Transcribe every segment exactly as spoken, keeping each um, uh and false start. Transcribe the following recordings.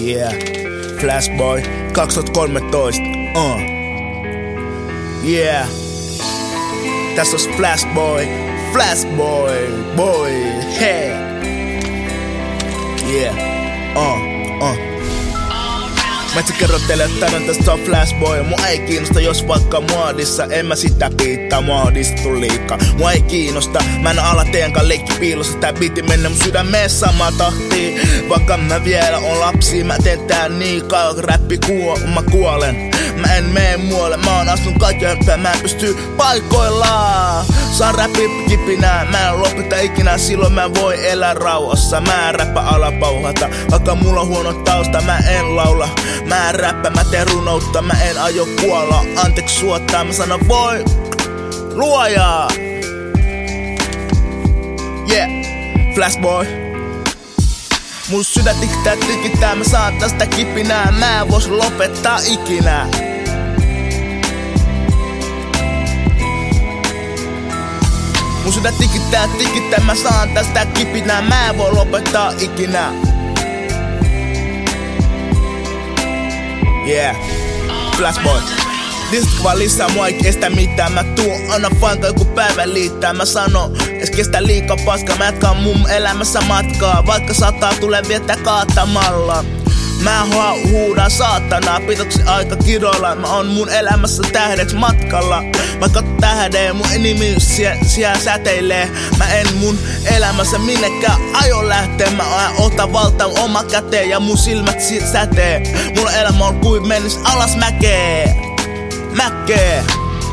Yeah, Flashboy kaksituhattakolmetoista. Uh. Yeah, tässä on Flashboy, Flashboy, boy, hey. Yeah, uh, uh. Mä itse kerron teille, että tänään tästä on Flashboy. Mua ei kiinnosta, jos vaikka muodissa. En mä sitä piittaa, mua on distattu liikaa. Mua ei kiinnosta, mä en ala teidänkaan leikki piilossa. Tää biitti mennä mun sydämeen samaa tahtiin. Vaikka mä vielä on lapsi, mä teen tää niin kauan. Räppi kuo, mä kuolen. Mä en mene muualle, mä oon astunut kaiken päin. Mä en pysty paikoillaan. Saan räppi kipinää, mä en lopeta ikinä. Silloin mä voi elää rauhassa. Mä en räppä alapauhata. Vaikka mulla on huono tausta, mä en laula. Mä en räppä, mä teen runoutta. Mä en aio kuolla, anteeksi suottaa. Mä sanon voi luoja. Yeah, Flashboy. Mun sydän tikittää tikittää. Mä saan tästä kipinää. Mä en vois lopettaa ikinä. Mun sydän tikittää tikittää. Mä saan tästä kipinää. Mä en voi lopettaa ikinä. Yeah, Flashboy. Lisätkö vaan lisää, mua ei kestä mitään. Mä tuun aina fanka joku päivä liittää. Mä sanon, es kestä liikaa paskaa. Mä jatkan mun elämässä matkaa. Vaikka sataa tulee viettää kaatamalla. Mä huudan saatanaa, pitoksi aika kiroilla. Mä oon mun elämässä tähdeks matkalla. Mä katson tähden, mun nimi siellä sie säteilee. Mä en mun elämässä minnekään aio lähtee. Mä otan valtaan oma käteen ja mun silmät sätee. Mulla elämä on kuin mennis alas mäkee. Mäkee.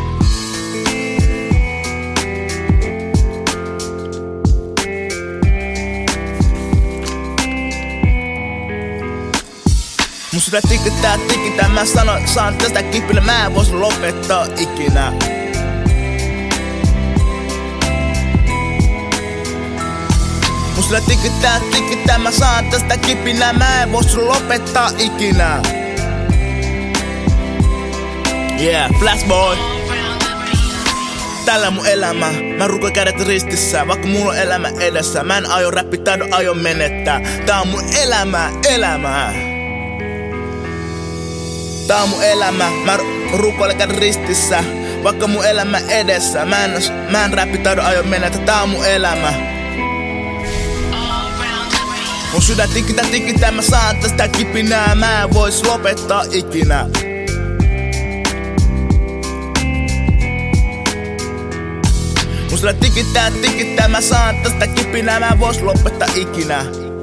Mun sydän tikittää, tikittää. Mä sanon, saan tästä kipinä. Mä en vois lopettaa ikinä. Mun sydän tikittää, tikittää. Mä saan tästä kipinä. Mä en vois lopettaa ikinä. Yeah, Flashboy. Tällä mun elämä, mä rukoin kädet ristissä. Vaikka mulla on elämä edessä. Mä en aio räppitaidon, aio menettää. Tää on mun elämä, elämä. Tää on mun elämä, mä rukoilen kädet ristissä. Vaikka mun elämä edessä. Mä en, mä en räppitaidon, aio menettää. Tää on mun elämä. Mun sydän tikittää, tikittää. Mä saan tästä kipinää. Mä en vois lopettaa ikinä. Mun sydän tikittää, tikittää. Mä saan tästä kipinää. Mä en vois lopettaa ikinä.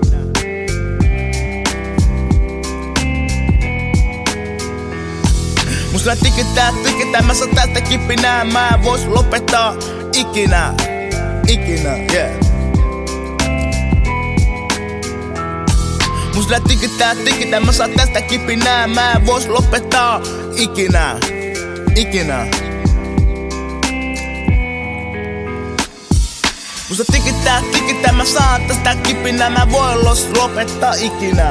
Mun sydän tikittää, tikittää. Mä saan tästä kipinää. Mä en vois lopettaa ikinä. Ikinä, yeah. Mun sydän tikittää, tikittää. Mä saan tästä kipinää. Mä en vois lopettaa ikinä. Ikinä. Mun sydän tikittää, tikittää. Mä saan tästä kipinää. Mä en voi lopettaa ikinä.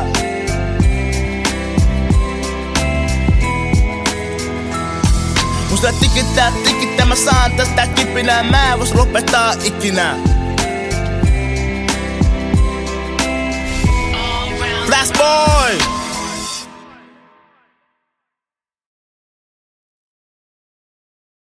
Mun sydän tikittää, tikittää. Mä saan tästä kipinää. Mä en vois lopettaa ikinä. Flashboy.